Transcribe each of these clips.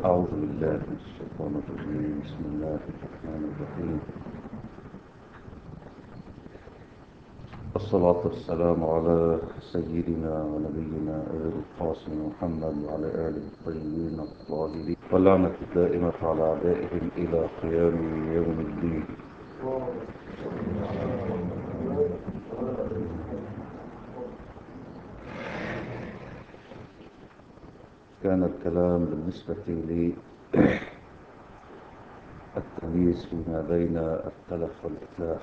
أعوذ بالله من الشيطان الرجيم. بسم الله الرحمن الرحيم. الصلاة والسلام على سيدنا ونبينا أبي القاسم محمد وعلى آله الطيبين الطاهرين، واللعنة الدائمة على أعدائهم إلى قيام يوم الدين. كان الكلام بالنسبة للتمييز فيما بين التلف والإتلاف،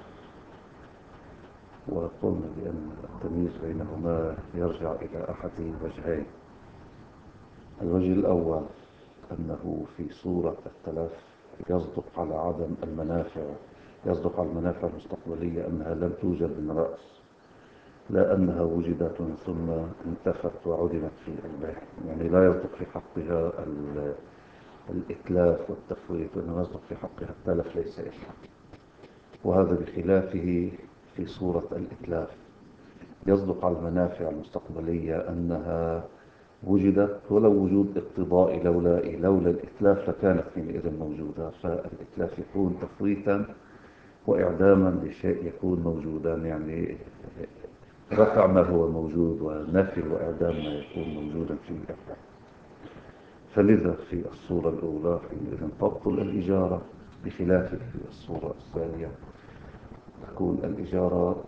وقلنا بأن التمييز بينهما يرجع إلى أحد وجهين. الوجه الأول أنه في صورة التلف يصدق على عدم المنافع، يصدق على المنافع المستقبلية أنها لم توجد من رأس، لا أنها وجدت ثم انتفت وعدمت في الباقي. يعني لا يصدق في حقها الإتلاف والتفويت، وإنما يصدق في حقها التلف ليس إتلاف. وهذا بخلافه في صورة الإتلاف، يصدق على المنافع المستقبلية أنها وجدت ولو وجود اقتضائي، لولا الإتلاف لكانت حينئذ موجودة. فالإتلاف يكون تفويتا وإعداما لشيء يكون موجودا، يعني رفع ما هو موجود ونفي وإعدام ما يكون موجودا في الإتلاف. فلذا في الصورة الأولى حينئذ تبطل الإجارة، بخلاف في الصورة الثانية تكون الإجارة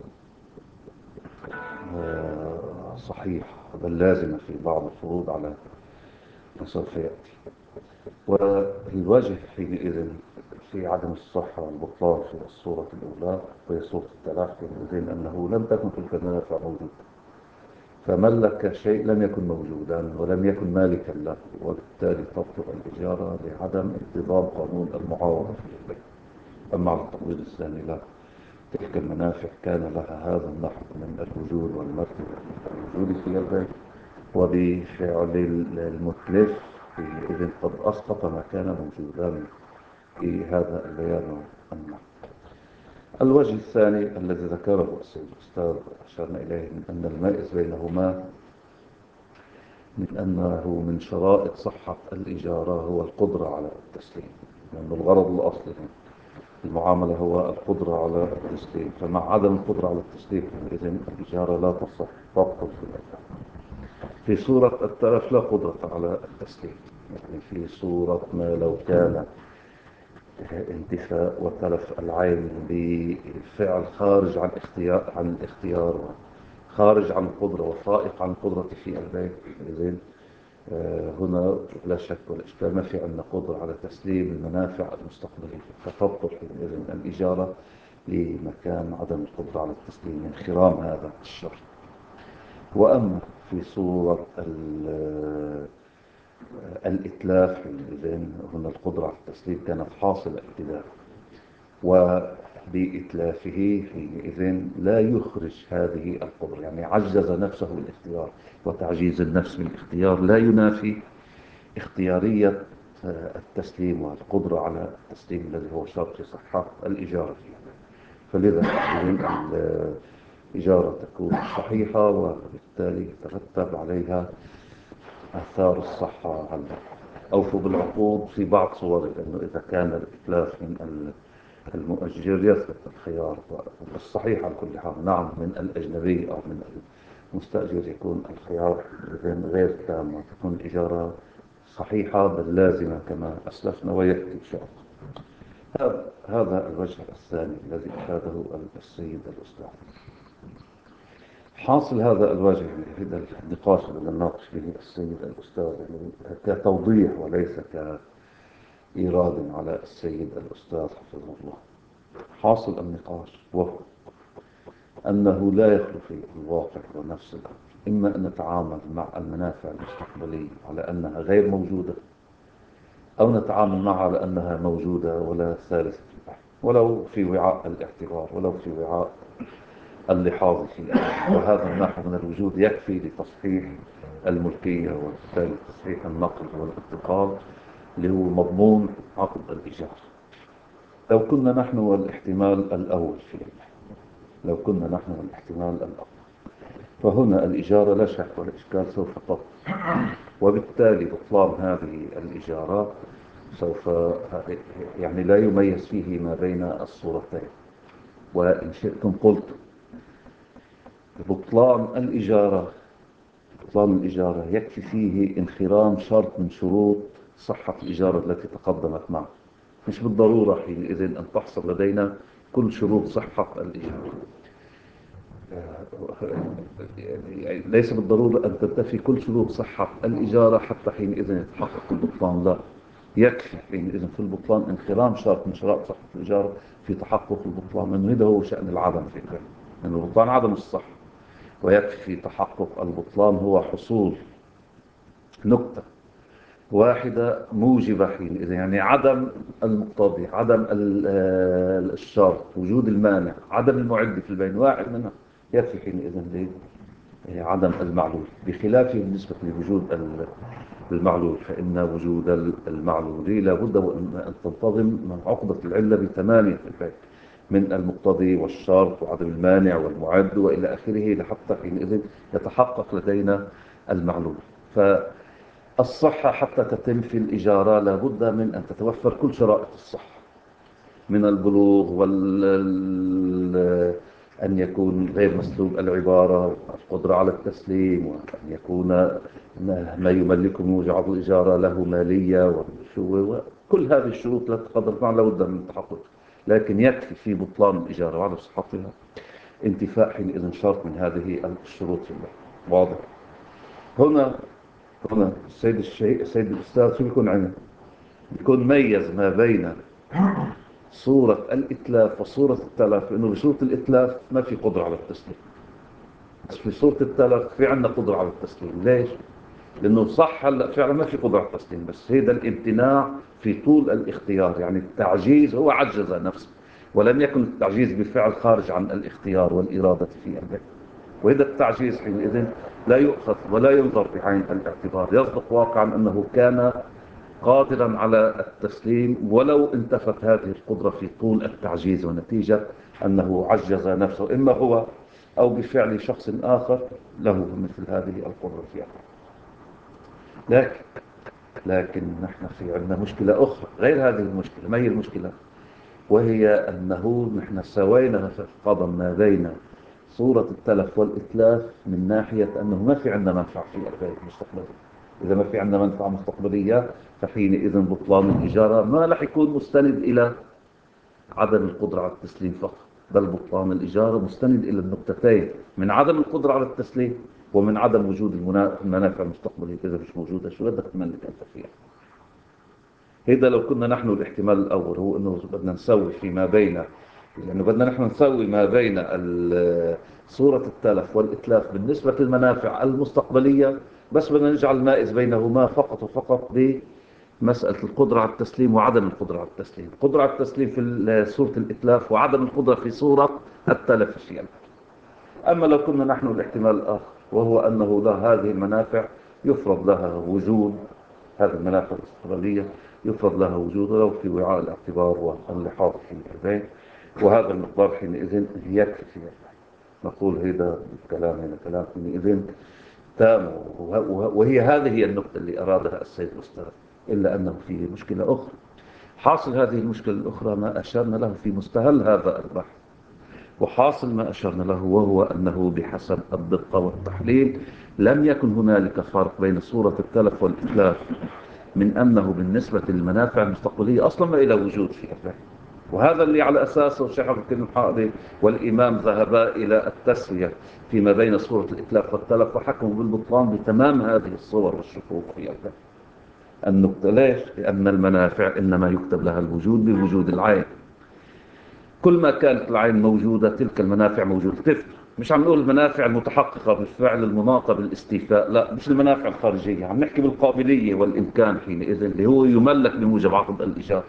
صحيح، بل لازمة في بعض الفروض على ما سوف يأتي. والوجه حينئذ في عدم الصحة والبطلان في الصورة الأولى وهي صورة التلاف، حينئذ أنه لم تكن تلك المنافع موجودة، فملك شيء لم يكن موجودا ولم يكن مالكا له، وبالتالي تبطل الإجارة لعدم انتظام قانون المعاوضة في البيع. أما على التقويض الثاني لا، تلك المنافع كان لها هذا النحو من الوجود والمرتبة الوجود في البيع، وبفعل المتلف حينئذ قد أسقط ما كان موجودا في هذا البيان والنحو. الوجه الثاني الذي ذكره السيد الأستاذ أشرنا إليه من أن المائز بينهما من أنه من شرائط صحة الإجارة هو القدرة على التسليم، لأن الغرض الأصلي المعاملة هو القدرة على التسليم. فمع عدم القدرة على التسليم إذن الإجارة لا تصح، تبطل في الأداء. في صورة التلف لا قدرة على التسليم، يعني في صورة ما لو كان انتفاء وتلف العين بفعل خارج عن الاختيار، خارج عن القدرة وفائق عن القدرة في البيع، إذن هنا لا شك ولا إشكال ما في عندنا قدرة على تسليم المنافع المستقبلية، فتبطل حينئذ الإجارة لمكان عدم القدرة على التسليم من خرام هذا الشرط. وأما في صورة الإتلاف حينئذ هنا القدرة على التسليم كانت حاصلة ابتداء، وبإتلافه حينئذ لا يخرج هذه القدرة، يعني عجز نفسه بالاختيار، وتعجيز النفس بالاختيار لا ينافي اختيارية التسليم والقدرة على التسليم الذي هو شرط صحة الإجارة فيها. فلذا الإجارة تكون صحيحة، وبالتالي يترتب عليها آثار الصحة على أوفوا بالعقود في بعض صوره، لأنه إذا كان الإتلاف من المؤجر يثبت الخيار، والصحيح على كل حال نعم من الأجنبي أو من المستأجر يكون الخيار غير تام، وتكون الإجارة صحيحة بل لازمة كما أسلفنا ويأتي إن شاء الله. هذا الوجه الثاني الذي أفاده السيد الأستاذ. حاصل هذا الوجه في النقاش الذي نناقش به السيد الأستاذ يعني كتوضيح وليس كإيراد على السيد الأستاذ حفظه الله. حاصل النقاش وهو أنه لا يخلو في الواقع ونفس الأمر، إما أن نتعامل مع المنافع المستقبلية على أنها غير موجودة، أو نتعامل معها على أنها موجودة ولا ثالث في البحث، ولو في وعاء الاعتبار، ولو في وعاء اللحاظ فيه. وهذا النحو من الوجود يكفي لتصحيح الملكية وبالتالي تصحيح النقل والانتقال اللي هو مضمون عقد الإيجار. لو كنا نحن والاحتمال الأول فيه، لو كنا نحن والاحتمال الأول، فهنا الإجارة لا شك ولا إشكال سوف تبطل، وبالتالي بطلان هذه الإجارة سوف يعني لا يميز فيه ما بين الصورتين. وإن شئتم قلت بطلان الإجارة، بطلان الإجارة يكفي فيه انخرام شرط من شروط صحة الإجارة التي تقدمت معه. مش بالضرورة حينئذ أن تحصل لدينا كل شروط صحة الإجارة، يعني ليس بالضرورة أن تنتفي كل شروط صحة الإجارة حتى حينئذ يتحقق البطلان. لا، يكفي حينئذ في البطلان انخرام شرط من شرائط صحة الإجارة في تحقق البطلان، لأنه هذا هو شأن العدم في الفعل، لأن البطلان عدم الصحة. ويكفي في تحقق البطلان هو حصول نقطة واحدة موجبة حينئذ، يعني عدم المقتضي، عدم الشرط، وجود المانع، عدم المعد في البين، واحد منها يكفي حينئذ عدم المعلول. بخلافه بالنسبة لوجود المعلول، فإن وجود المعلول لابد أن تنتظم عقدة العلة بتمامها في البيت، من المقتضي والشرط وعدم المانع والمعد وإلى آخره، لحتى حينئذ يتحقق لدينا المعلول. فالصحة حتى تتم في الإجارة لابد من أن تتوفر كل شرائط الصحة، من البلوغ أن يكون غير مسلوب العبارة، والقدرة على التسليم، وأن يكون ما يملكه موجب الإجارة له مالية، وكل هذه الشروط لا تقدر معها لابد من التحقق. لكن يكفي في بطلان الإجارة وعدم صحتها انتفاء حينئذ شرط من هذه الشروط في الله. واضح؟ هنا السيد الأستاذ شو بيكون عنه؟ بيكون ميز ما بين صورة الإتلاف وصورة التلف، إنه بصورة الإتلاف ما في قدرة على التسليم، بس في صورة التلف في عندنا قدرة على التسليم. ليش؟ لأنه صح هلا فعلا ما في قدرة على التسليم، بس هذا الامتناع في طول الاختيار، يعني التعجيز هو عجز نفسه، ولم يكن التعجيز بفعل خارج عن الاختيار والإرادة في البيت. وإذا التعجيز حينئذ لا يؤخذ ولا ينظر بعين الاعتبار، يصدق واقعا أنه كان قادرا على التسليم ولو انتفت هذه القدرة في طول التعجيز، ونتيجة أنه عجز نفسه إما هو أو بفعل شخص آخر له مثل هذه القدرة فيها. لكن نحن في عندنا مشكلة أخرى غير هذه المشكلة. ما هي المشكلة؟ وهي أنه نحن سوينا في القضاء ما بين صورة التلف والإتلاف من ناحية أنه ما في عندنا منفعة في البيت المستقبلية. إذا ما في عندنا منفعة مستقبلية فحينئذ بطلان الإجارة ما رح يكون مستند إلى عدم القدرة على التسليم فقط، بل بطلان الإجارة مستند إلى النقطتين، من عدم القدرة على التسليم ومن عدم وجود المنافع المستقبلية. إذا مش موجودة شو بدك تملك أنت فيها؟ هذا لو كنا نحن الاحتمال الأول هو أنه بدنا نسوي فيما بين، لأنه بدنا نحن نسوي ما بين صورة التلف والإتلاف بالنسبة للمنافع المستقبلية، بس بدنا نجعل المائز بينهما فقط وفقط بمسألة القدرة على التسليم وعدم القدرة على التسليم. القدرة على التسليم في صورة الإتلاف وعدم القدرة في صورة التلف الشيء. أما لو كنا نحن الاحتمال الآخر وهو أنه لا، هذه المنافع يفرض لها وجود، هذه المنافع الاستقلالية يفرض لها وجود ولو في وعاء الاعتبار واللحاظ في البيت، وهذا المقدار حينئذ يكفي. نقول هذا الكلام هنا كلام حينئذ تام، وهي هذه النقطة اللي أرادها السيد الأستاذ. إلا أنه فيه مشكلة أخرى. حاصل هذه المشكلة الأخرى ما أشرنا له في مستهل هذا البحث، وحاصل ما أشرنا له وهو أنه بحسب الدقة والتحليل لم يكن هنالك فرق بين صورة التلف والإتلاف، من أنه بالنسبة للمنافع المستقبلية أصلا ما إلى وجود في البحث. وهذا اللي على أساسه الشيخ عبد الكريم الحائضي والإمام ذهبا إلى التسوية فيما بين صورة الإتلاف والتلف، وحكموا بالبطلان بتمام هذه الصور والشكوك في البحث. النقطة ليش؟ لأن المنافع إنما يكتب لها الوجود بوجود العين. كل ما كانت العين موجودة تلك المنافع موجودة. كيف؟ مش عم نقول المنافع المتحققة بالفعل المناطة بالاستيفاء، لا، مش المنافع الخارجية، عم نحكي بالقابلية والإمكان حينئذ اللي هو يملك بموجب عقد الإيجار.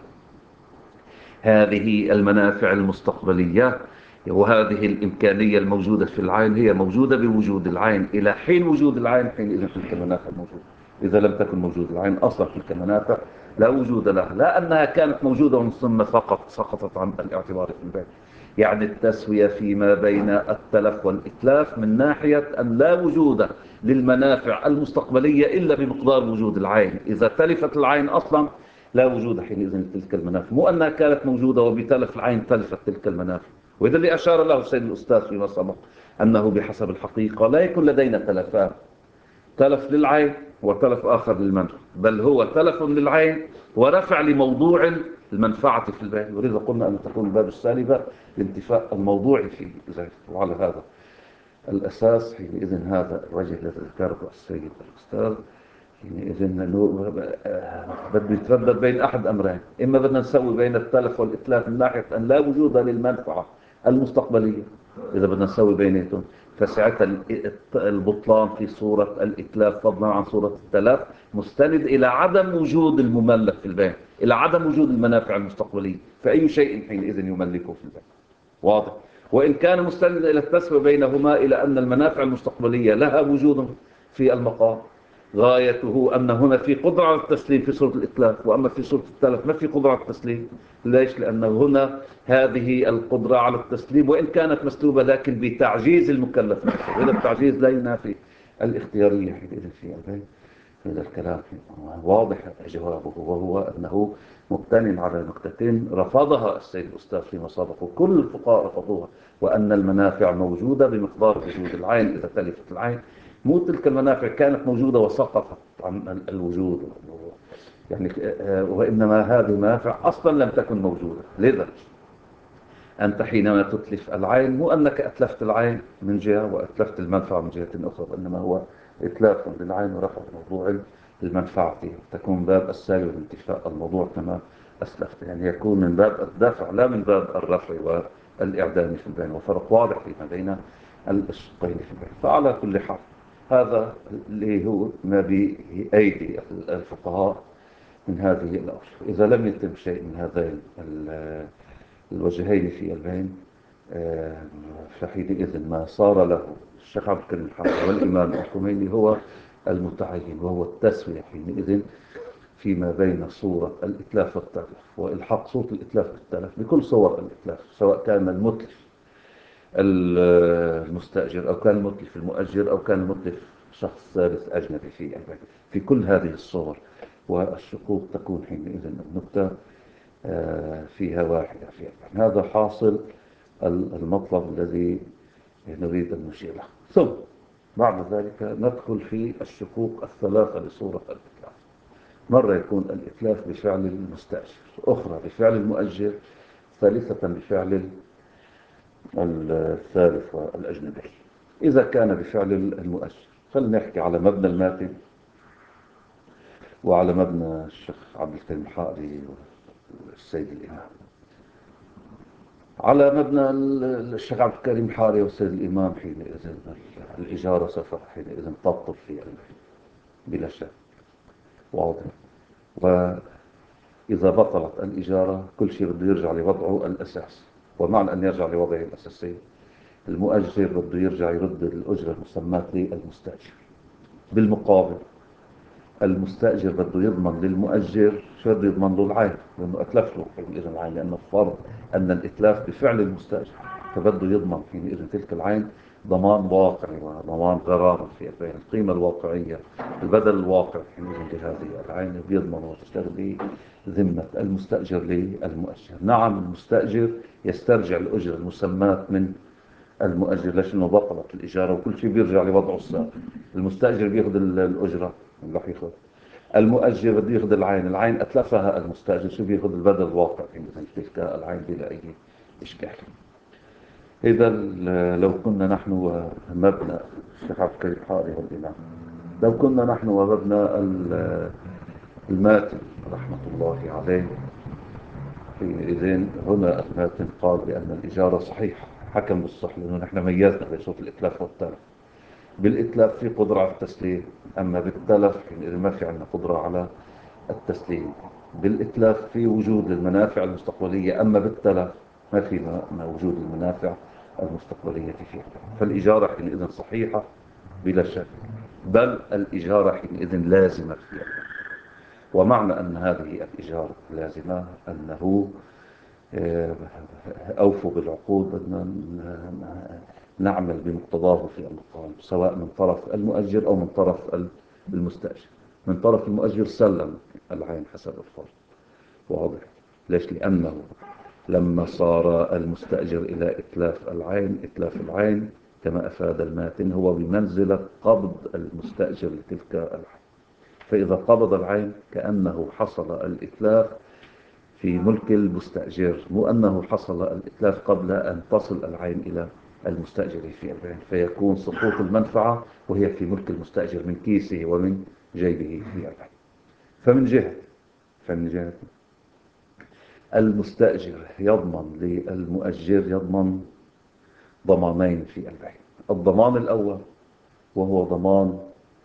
هذه المنافع المستقبلية وهذه الإمكانية الموجودة في العين هي موجودة بوجود العين إلى حين وجود العين، حينئذ تلك المنافع موجودة. إذا لم تكن موجود العين أصلا تلك المنافع لا وجود لها، لا أنها كانت موجودة ومن ثم فقط سقطت عن الاعتبار في البيت، يعني التسوية فيما بين التلف والإتلاف من ناحية أن لا وجود للمنافع المستقبلية إلا بمقدار وجود العين. إذا تلفت العين أصلا لا وجود حينئذ لتلك المنافع، مو أنها كانت موجودة وبتلف العين تلفت تلك المنافع. وإذا اللي أشار له السيد الأستاذ فيما سبق أنه بحسب الحقيقة لا يكون لدينا تلفات، تلف للعين وتلف آخر للمنفعة، بل هو تلف للعين ورفع لموضوع المنفعة في الباب، ولذا قلنا أن تكون الباب السالبة لانتفاء الموضوع في ذلك. وعلى هذا الأساس حينئذ هذا الوجه الذي ذكره السيد الأستاذ حينئذ أنه بده يتردد بين أحد أمرين: إما بدنا نسوي بين التلف والإتلاف من ناحية أن لا وجود للمنفعة المستقبلية، إذا بدنا نسوي بيناتهم فساعتها البطلان في صورة الإتلاف فضلا عن صورة التلف مستند إلى عدم وجود المملك في البيع، إلى عدم وجود المنافع المستقبلية، فأي شيء حينئذ يملكه في البيع. واضح؟ وإن كان مستندا إلى التسوية بينهما إلى أن المنافع المستقبلية لها وجود في المقام، غايته أن هنا في قدرة على التسليم في صورة الإتلاف، وأما في صورة التلف ما في قدرة على التسليم. ليش؟ لأنه هنا هذه القدرة على التسليم وإن كانت مسلوبة لكن بتعجيز المكلف نفسه، وإذا التعجيز لا ينافي الاختيارية حينئذ في البيت. هذا الكلام واضح جوابه، وهو أنه مبتنٍ على نقطتين رفضها السيد الأستاذ فيما سبق وكل الفقهاء رفضوها، وأن المنافع موجودة بمقدار وجود العين. إذا تلفت العين مو تلك المنافع كانت موجودة وسقطت عن الوجود يعني، وإنما هذه المنافع أصلا لم تكن موجودة. لذا أنت حينما تتلف العين مو أنك أتلفت العين من جهة وأتلفت المنفعة من جهة أخرى، إنما هو إتلاف للعين ورفع موضوع المنفعة فيه، تكون باب السالب والانتفاء الموضوع كما أسلفت، يعني يكون من باب الدفع لا من باب الرفع والإعدام في البين، وفرق واضح فيما بين الشقين في البين. فعلى كل حال هذا اللي هو ما بأيدي الفقهاء من هذه الأوجه. إذا لم يتم شيء من هذين الوجهين في البين فحينئذ ما صار له الشيخ عبد الكريم الحافظ والإمام الخميني هو المتعين، وهو التسوية حينئذ فيما بين صورة الإتلاف والتلف، وإلحاق صورة الإتلاف بالتلف بكل صور الإتلاف، سواء كان المتلف المستأجر أو كان المتلف المؤجر أو كان المتلف شخص ثالث أجنبي في البيت، في كل هذه الصور. والشقوق تكون حينئذ النكتة فيها واحدة في البيت. هذا حاصل المطلب الذي نريد أن نشير له. ثم بعد ذلك ندخل في الشقوق الثلاثة لصورة الإتلاف. مرة يكون الإتلاف بفعل المستأجر، أخرى بفعل المؤجر، ثالثة بفعل الثالث والأجنبي. إذا كان بفعل المؤجر فلنحكي على مبنى الماتن وعلى مبنى الشيخ عبد الكريم الحائري والسيد الإمام. على مبنى الشيخ عبد الكريم الحائري والسيد الإمام حينئذ الإجارة سوف حينئذ تبطل في البيت بلا شك، واضح. وإذا بطلت الإجارة كل شيء بده يرجع لوضعه الأساسي، ومعنى أن يرجع لوضعه الأساسي المؤجر بده يرجع يرد الأجرة المسماة للمستأجر. بالمقابل المستأجر بده يضمن للمؤجر شو بده يضمن له؟ العين، لأنه أتلف له حينئذ العين، لأنه فرض أن الإتلاف بفعل المستأجر، فبده يضمن حينئذ تلك العين ضمان واقعي وضمان غرامة في القيمة الواقعية، البدل الواقع حينئذ لهذه العين بيضمن وتشتغل ذمة المستأجر للمؤجر. نعم المستأجر يسترجع الأجرة المسماة من المؤجر، ليش؟ انه بطلت الإجارة وكل شيء بيرجع لوضعه السابق. المستأجر بياخذ الأجرة اللي راح ياخذ، المؤجر بده ياخذ العين، العين أتلفها المستأجر شو بياخذ؟ البدل الواقع عند تلك العين بلا أي إشكال. إذا لو كنا نحن ومبنى الشيخ عبد الكريم الحائري والإمام، لو كنا نحن ومبنى الماتن رحمة الله عليه، حينئذ هنا الماتن قال بأن الإجارة صحيحة، حكم بالصح، لأنه نحن ميزنا بين صوت الإتلاف والتلف. بالإتلاف في قدرة على التسليم، أما بالتلف حينئذ ما في عندنا قدرة على التسليم. بالإتلاف في وجود المنافع المستقبلية، أما بالتلف ما في وجود المنافع المستقبلية فيه. فالإجارة حينئذ صحيحة بلا شك، بل الإجارة حينئذ لازمة فيها. ومعنى أن هذه الإجارة لازمة أنه آه، أوفوا بالعقود أن نعمل بمقتضاه في المقام، سواء من طرف المؤجر أو من طرف المستأجر. من طرف المؤجر سلم العين حسب الفرض، واضح. ليش؟ لأنه لما صار المستأجر إلى إتلاف العين كما أفاد الماتن هو بمنزلة قبض المستأجر لتلك العين. فإذا قبض العين كأنه حصل الإتلاف في ملك المستأجر، مو أنه حصل الإتلاف قبل أن تصل العين إلى المستأجر في العين، فيكون سقوط المنفعة وهي في ملك المستأجر من كيسه ومن جيبه في العين. فمن جهة المستأجر يضمن للمؤجر، يضمن ضمانين في العين. الضمان الأول وهو ضمان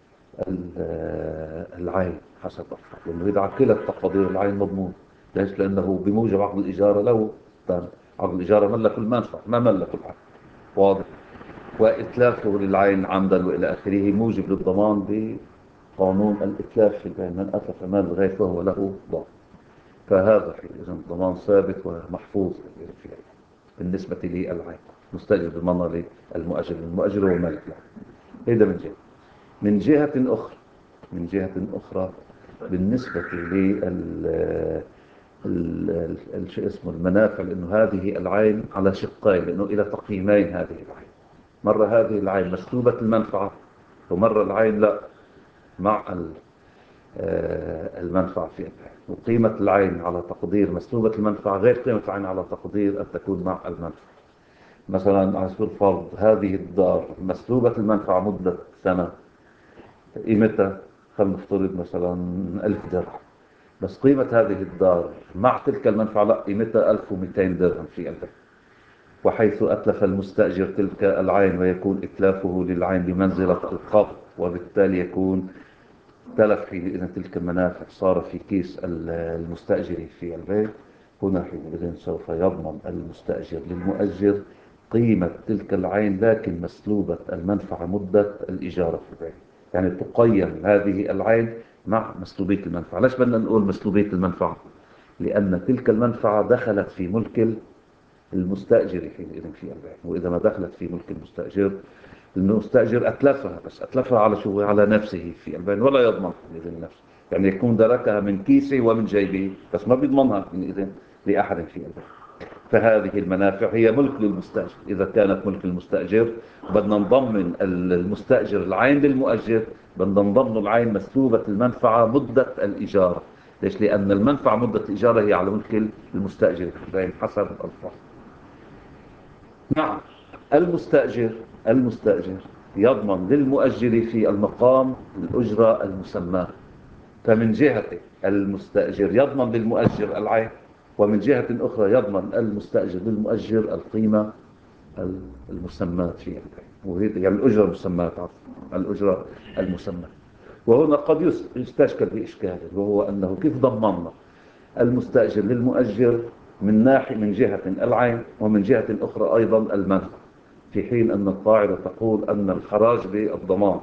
العين حسب الفرض، لأنه إذا عكلت تقدير العين مضمون. ليش؟ لأنه بموجب عقد الإجارة له عقد الإجارة ملك المنفعة ما ملك العين، واضح. وإتلافه للعين عمدا وإلى آخره موجب للضمان بقانون الإتلاف في العين، من أتلف مال الغير فهو له ضمان. فهذا إذن ضمان ثابت ومحفوظ في العين بالنسبة للعين. مستأجر بالمنظر المؤجر هو مالك العين. هذا من جهة. من جهة أخرى بالنسبة شيء اسمه المنافع، لأنه هذه العين على شقين، لأنه إلى تقييمين هذه العين. مرة هذه العين مسلوبة المنفعة، ومرة العين لا مع المنفعة في العين. وقيمة العين على تقدير مسلوبة المنفعة غير قيمة العين على تقدير أن تكون مع المنفعة. مثلا على سبيل الفرض هذه الدار مسلوبة المنفعة مدة سنة، قيمتها خلينا نفترض مثلا 1000 درهم، بس قيمة هذه الدار مع تلك المنفعة لا، قيمتها 1200 درهم في البيت. وحيث أتلف المستأجر تلك العين ويكون إتلافه للعين بمنزلة القبض، وبالتالي يكون تلف حينئذ تلك المنافع، صار في كيس المستأجر في البيت. هنا حينئذ سوف يضمن المستأجر للمؤجر قيمة تلك العين، لكن مسلوبة المنفعة مدة الإجارة في البيت. يعني تقيم هذه العين مع مسلوبية المنفعة. ليش بدنا نقول مسلوبية المنفعة؟ لأن تلك المنفعة دخلت في ملك المستأجر حينئذ في البيع. وإذا ما دخلت في ملك المستأجر أتلفها، بس أتلفها على شو؟ على نفسه في البيع، ولا يضمن حينئذ نفسه. يعني يكون دركها من كيسه ومن جيبه، بس ما بيضمنها حينئذ لأحد في البيع. فهذه المنافع هي ملك للمستأجر. إذا كانت ملك المستأجر بدنا نضمن المستأجر العين للمؤجر، بدنا نضمن العين مسلوبة المنفعة مدة الإجارة. ليش؟ لأن المنفعة مدة الإجارة هي على ملك المستأجر حسب الألفاظ. نعم. المستأجر يضمن للمؤجر في المقام الأجرة المسماة. فمن جهة المستأجر يضمن للمؤجر العين، ومن جهة أخرى يضمن المستأجر للمؤجر القيمة المسماة في العين، وهي يعني الأجرة المسماة، الأجرة المسماة. وهنا قد يستشكل بإشكال، وهو أنه كيف ضمننا المستأجر للمؤجر من جهة العين، ومن جهة أخرى أيضا المنفعة، في حين أن القاعدة تقول أن الخراج بالضمان.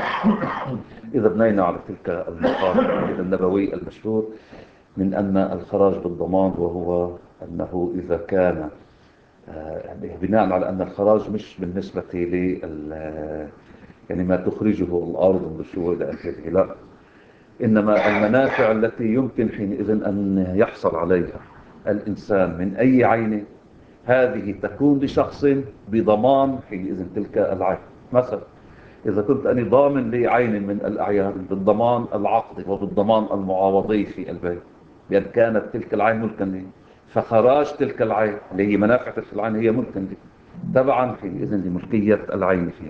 إذا بنينا على تلك المقام النبوي المشهور من أن الخراج بالضمان، وهو أنه إذا كان بناء على أن الخراج مش بالنسبة يعني ما تخرجه الأرض والشو إلى آخره، لا، إنما المنافع التي يمكن حينئذ أن يحصل عليها الإنسان من أي عين، هذه تكون لشخص بضمان حينئذ تلك العين. مثلا إذا كنت أنا ضامن لي عين من الأعيان بالضمان العقدي وبالضمان المعاوضي في البيت، بأن كانت تلك العين ملكا لي، فخراج تلك العين اللي هي منافع تلك العين هي ملكا لي تبعا حينئذ لملكية العين فيها.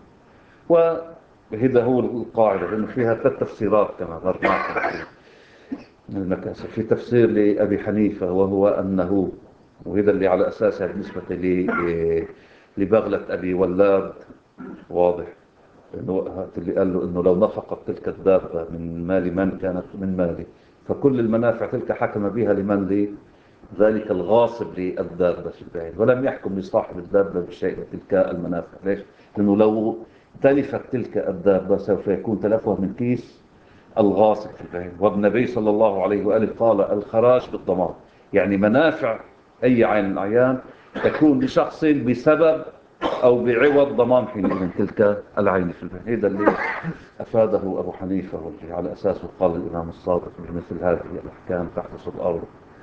وهذا هو القاعدة، لأنه فيها 3 تفسيرات كما ذكرت معكم من المكاسب. في تفسير لأبي حنيفة وهو أنه، وهذا اللي على أساسها بالنسبة لبغلة أبي ولاد، واضح، إنه اللي قال له إنه لو نفقت تلك الدابة من مال من كانت من مالي، فكل المنافع تلك حكم بها لمن لي ذلك الغاصب للدابة في البعيد، ولم يحكم لصاحب الدابة بشيء تلك المنافع. ليش؟ لأنه لو تلفت تلك الدابة سوف يكون تلفها من كيس الغاصب في البعيد. والنبي صلى الله عليه وآله قال الخراج بالضمان، يعني منافع أي عين من الأعيان تكون لشخص بسبب أو بعوض ضمان حينئذ تلك العين في البيت. هذا اللي أفاده أبو حنيفة، واللي على أساسه قال الإمام الصادق بمثل هذه الأحكام تحدث الأرض،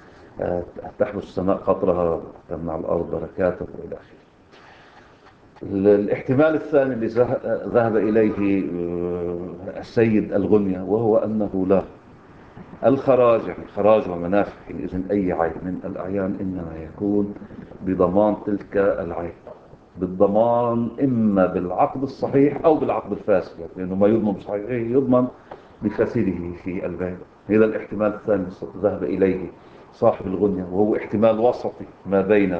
تحدث السماء قطرها، تمنع الأرض بركاته إلى آخره. الاحتمال الثاني اللي ذهب إليه السيد الغنية، وهو أنه لا، الخراج يعني خراج ومنافع حينئذ أي عين من الأعيان إنما يكون بضمان تلك العين، بالضمان إما بالعقد الصحيح أو بالعقد الفاسد، لأنه ما يضمن بصحيحه يضمن بفاسده في البيع. هذا الاحتمال الثاني ذهب إليه صاحب الغنية، وهو احتمال وسطي ما بين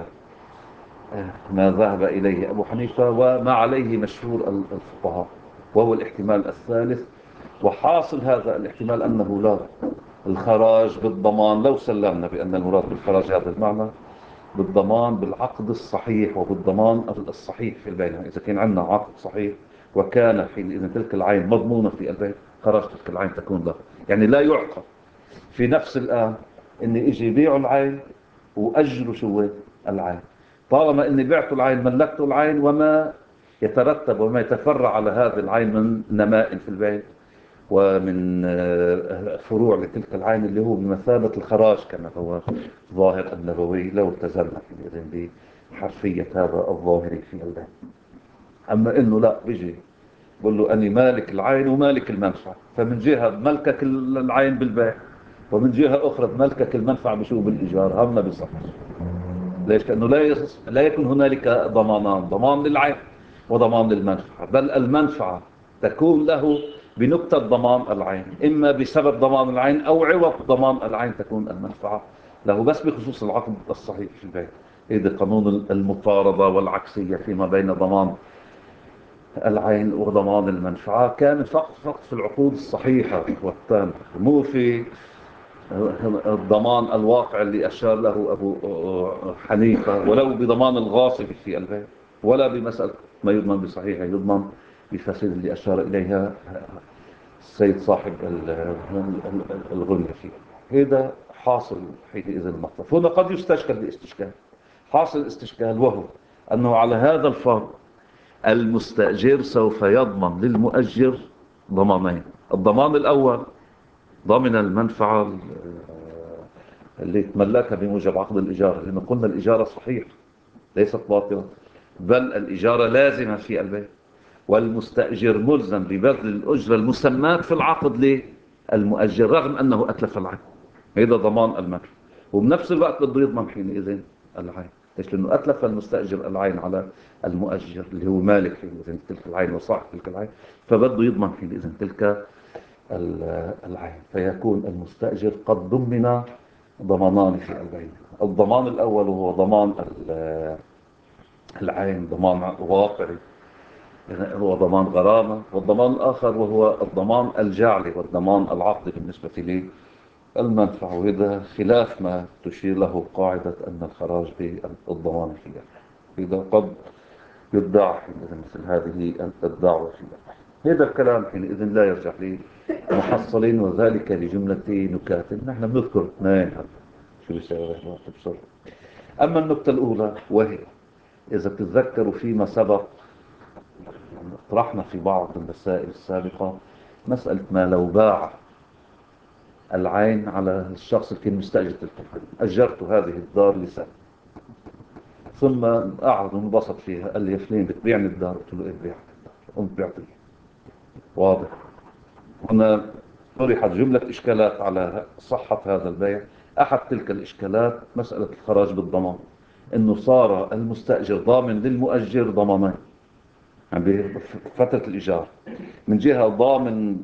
ما ذهب إليه أبو حنيفة وما عليه مشهور الفقهاء، وهو الاحتمال الثالث. وحاصل هذا الاحتمال أنه لا، الخراج بالضمان، لو سلمنا بأن المراد بالخراج هذا المعنى، بالضمان بالعقد الصحيح وبالضمان الصحيح في البيع. إذا كان عندنا عقد صحيح وكان حينئذ تلك العين مضمونة في البيع، خراج تلك العين تكون له. يعني لا يعقل في نفس الآن إني إجي بيعوا العين وأجروا شو العين، طالما إني بعت العين ملكت العين، وما يترتب وما يتفرع على هذه العين من نماء في البيع ومن فروع لتلك العين، اللي هو بمثابة الخراج كما هو ظاهر النبوي لو التزمنا حينئذ بحرفية هذا الظاهري في البيع. أما إنه لا، بيجي بقول له أني مالك العين ومالك المنفعة، فمن جهة ملكك العين بالبيع، ومن جهة أخرى ملكك المنفعة بشو بالإيجار، هم ما بيصح. ليش؟ لأنه لا يكون هنالك ضمانان، ضمان للعين وضمان للمنفعة، بل المنفعة تكون له بنقطة ضمان العين، إما بسبب ضمان العين أو عوض ضمان العين تكون المنفعة له، بس بخصوص العقد الصحيح في البيع. إذا قانون المطاردة والعكسية فيما بين ضمان العين وضمان المنفعة كان فقط في العقود الصحيحة والتامة، مو في الضمان الواقع اللي أشار له أبو حنيفة، ولو بضمان الغاصب في البيع، ولا بمسألة ما يضمن بصحيحه يضمن بفاسد اللي أشار إليها السيد صاحب الغنية فيه. هذا حاصل حينئذ المطلب. هنا قد يستشكل باستشكال، حاصل الاستشكال، وهو أنه على هذا الفرض المستأجر سوف يضمن للمؤجر ضمانين. الضمان الأول ضمن المنفعة اللي تملكها بموجب عقد الإجارة، لأنه قلنا الإجارة صحيحة ليست باطلة، بل الإجارة لازمة في البيع، والمستأجر ملزم ببذل الأجرة المسماة في العقد للمؤجر رغم أنه أتلف العين. هذا ضمان المنفعة. وبنفس الوقت بده يضمن حينئذ العين. ليش؟ لأنه أتلف المستأجر العين على المؤجر اللي هو مالك حينئذ تلك العين وصاحب تلك العين، فبده يضمن حينئذ تلك العين، فيكون المستأجر قد ضمن ضمانان في البيع. الضمان الأول هو ضمان العين، ضمان واقعي، يعني هو ضمان غرامة. والضمان الآخر وهو الضمان الجعلي والضمان العقدي بالنسبة للمنفعة، وهذا خلاف ما تشير له قاعدة أن الخراج بالضمان فيها. إذا قد يدعى حينئذ مثل هذه الدعوة فيها، هذا الكلام حينئذ لا يرجع لي محصلين، وذلك لجملة نكات نحن بنذكر اثنين شو بيساوي تبصر. أما النقطة الأولى، وهي إذا تتذكروا فيما سبق طرحنا في بعض المسائل السابقة مسألة ما لو باع العين على الشخص اللي كان مستأجر تلك العين، أجرت هذه الدار لسنة، ثم قعد وانبسط فيها، قال لي يا فلان بتبيعني الدار؟ قلت له إيه بيعك الدار؟ قمت بعتني. واضح. هنا طرحت جملة إشكالات على صحة هذا البيع. أحد تلك الإشكالات مسألة الخراج بالضمان، إنه صار المستأجر ضامن للمؤجر ضمانين بفترة الإيجار، من جهة ضامن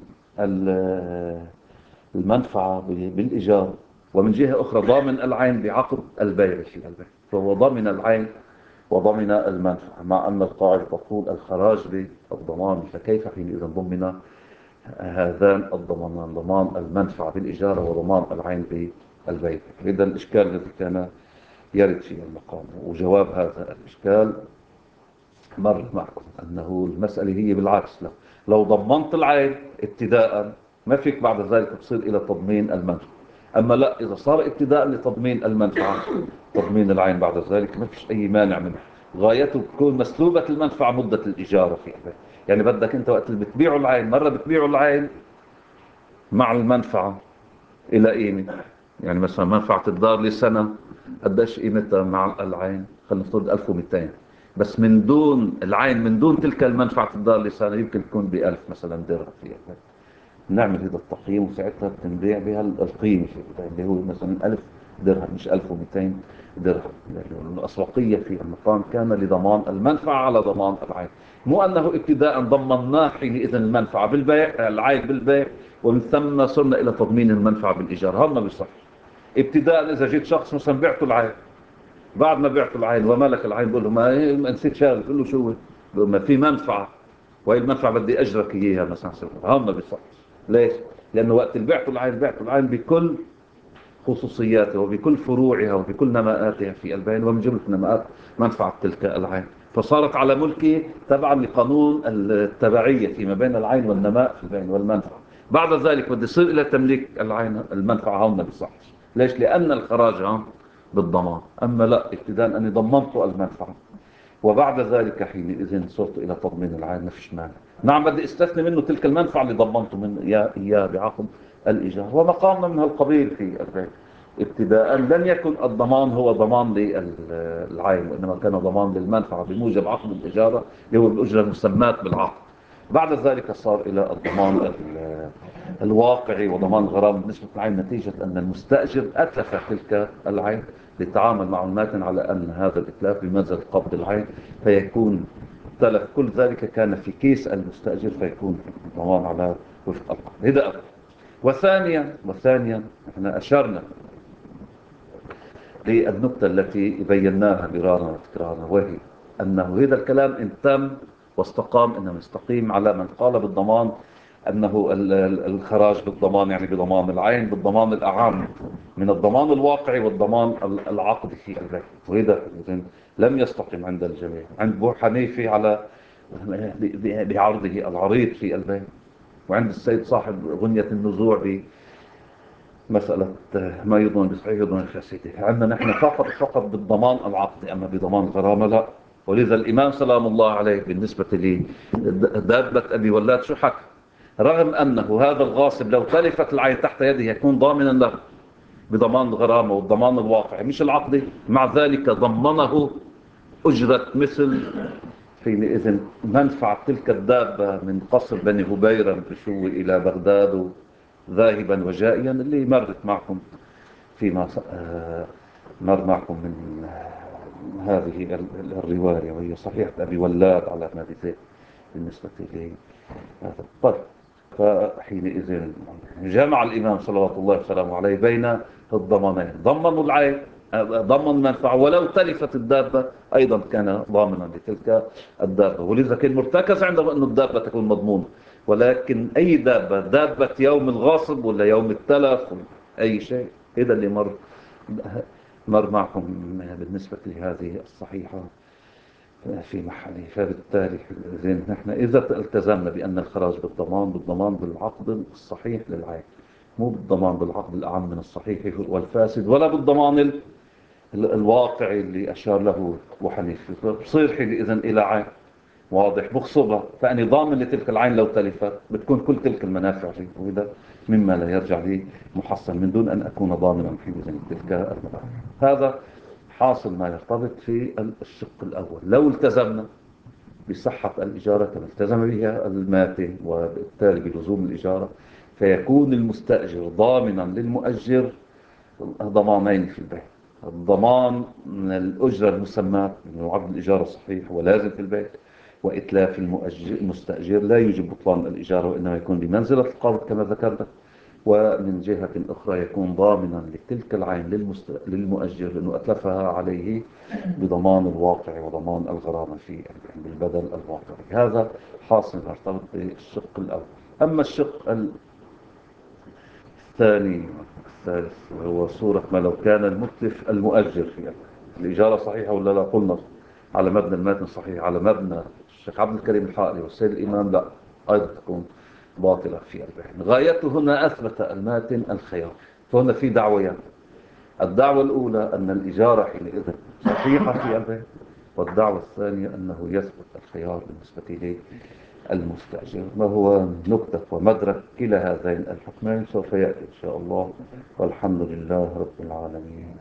المنفعة بالإيجار، ومن جهة أخرى ضامن العين بعقد البيع في البيع، فهو ضامن العين وضمن المنفعة، مع أن القاعدة تقول الخراج بالضمان، فكيف حينئذ ضمن هذان الضمانان، ضمان المنفعة بالإجارة وضمان العين بالبيع؟ إذا الإشكال الذي كان يرد في المقام، وجواب هذا الإشكال مر معكم أنه المسألة هي بالعكس. لو ضمنت العين ابتداء ما فيك بعد ذلك تصير إلى تضمين المنفعة، أما لا، إذا صار ابتداء لتضمين المنفعة، تضمين العين بعد ذلك ما فيش أي مانع منه. غايته تكون مسلوبة المنفعة مدة الإجارة فيه. يعني بدك أنت وقت اللي بتبيعوا العين، مرة بتبيعوا العين مع المنفعة إلى قيمة. يعني مثلا منفعة الدار لسنة، قديش قيمتها مع العين؟ خلينا نفترض 1200. بس من دون العين، من دون تلك المنفعة الدار لسنة، يمكن تكون ب1000 مثلا درهم فيها. نعمل هذا التقييم، وساعتها بتنبيع بها القيمة اللي هو مثلا 1000 درهم مش 1200 درهم. لأنه الأسواقية في المقام كان لضمان المنفعة على ضمان العين. مو أنه ابتداء ضمناه حينئذ المنفعة بالبيع، العين بالبيع، ومن ثم صرنا إلى تضمين المنفعة بالإيجار. هذا ما بيصح. ابتداء إذا جيت شخص مثلا بعته العين، بعد ما بعته العين وملك العين، بقول له ما نسيت شغله، بقول له شو؟ بقول له ما في منفعة، وهي المنفعة بدي أجرك إياها مثلا. هذا ما بيصح. ليش؟ لأنه وقت اللي بعته العين، بعته العين بكل خصوصياتها وبكل فروعها وبكل نماءاتها في البيان، ومن جملة نماءات منفعة تلك العين، فصارت على ملكي تبعا لقانون التبعية فيما بين العين والنماء في البيان والمنفعة. بعد ذلك بدي يصير إلى تمليك العين المنفعة، هون ما بيصحش. ليش؟ لأن الخراج هون بالضمان. أما لا، ابتداء أني ضمنت المنفعة وبعد ذلك حينئذ صرت إلى تضمين العين، ما فيش مانع. نعم، بدي استثني منه تلك المنفعة اللي ضمنته من إياه بعقد الإيجار. ومقامنا من هالقبيل في البيع. ابتداء لن يكن الضمان هو ضمان للعين، وإنما كان ضمان للمنفعة بموجب عقد الإجارة اللي هو الأجرة المسماة بالعقد. بعد ذلك صار إلى الضمان الواقعي وضمان الغرامة بالنسبة للعين، نتيجة أن المستأجر أتلف تلك العين للتعامل مع الماتن على أن هذا الإتلاف بمنزل قبض العين، فيكون تلف كل ذلك كان في كيس المستأجر، فيكون الضمان على وفق القبض. هذا أولا. وثانيا احنا أشرنا للنقطة التي بيناها مرارا وتكرارا، وهي أنه هذا الكلام إن تم واستقام، إنه يستقيم على من قال بالضمان أنه الخراج بالضمان، يعني بضمان العين، بالضمان الأعم من الضمان الواقعي والضمان العقدي في البيع. وهذا لم يستقم عند الجميع. عند أبو حنيفة على بعرضه العريض في البيع، وعند السيد صاحب غنية النزوع مسألة ما يضمن بصحيح يضمن فاسده. عندنا نحن فقط بالضمان العقدي، أما بضمان الغرامة لا. ولذا الإمام سلام الله عليه بالنسبة لي دابة أبي ولاد شو حكى؟ رغم أنه هذا الغاصب لو تلفت العين تحت يده يكون ضامنا له بضمان الغرامة والضمان الواقعي مش العقدي، مع ذلك ضمنه أجرة مثل حينئذ منفعة تلك الدابة من قصر بني هبيرة بشوي إلى بغداد ذاهبا وجائيا، اللي مرت معكم فيما مر معكم من هذه الرواية، وهي صحيحة أبي ولاد على ما بذلك بالنسبة لي. طيب، فحينئذ جمع الإمام صلوات الله وسلامه عليه بين الضمانين، ضمنوا العين، ضمن المنفعة، ولو تلفت الدابة أيضا كان ضامنا لتلك الدابة. ولذا كان مرتكز عنده أن الدابة تكون مضمونة. ولكن أي دابة، دابة يوم الغاصب ولا يوم التلف أي شيء، هذا اللي مر معكم بالنسبة لهذه الصحيحة في محله. فبالتالي نحن إذا التزمنا بأن الخراج بالضمان بالعقد الصحيح للعين، مو بالضمان بالعقد الأعم من الصحيح والفاسد، ولا بالضمان الواقعي اللي أشار له أبو حنيفة، بصير حينئذ إلى عين واضح بخصبة، فأني ضامن لتلك العين لو تلفت بتكون كل تلك المنافع لي، وإذا مما لا يرجع لي محصل من دون أن أكون ضامنا في تلك المنافع. هذا حاصل ما يرتبط في الشق الأول. لو التزمنا بصحة الإجارة كما التزم بها الماتن، وبالتالي بلزوم الإجارة، فيكون المستأجر ضامنا للمؤجر ضمانين في البيع: الضمان من الأجرة المسمى من عقد الإجارة الصحيح ولازم في البيع، وإتلاف المستأجر لا يوجب بطلان الإجارة، وإنما يكون بمنزلة القبض كما ذكرت. ومن جهة أخرى يكون ضامنا لتلك العين للمؤجر لأنه أتلفها عليه بضمان الواقع وضمان الغرامة في بالبدل الواقعي. هذا حاصل مرتبط بالشق الأول. أما الشق الثاني الثالث وهو صورة ما لو كان المتلف المؤجر في الإجارة صحيحة ولا لا. قلنا على مبنى الماتن صحيح، على مبنى الشيخ عبد الكريم الحائلي والسيد الإمام لا، أيضا تكون باطلة في البيع. غايته هنا أثبت الماتن الخيار، فهنا في دعويات. الدعوة الأولى أن الإجارة حينئذ صحيحة في البيت، والدعوة الثانية أنه يثبت الخيار بالنسبة للمستأجر. ما هو نكتة ومدرك كلا هذين الحكمين سوف يأتي إن شاء الله، والحمد لله رب العالمين.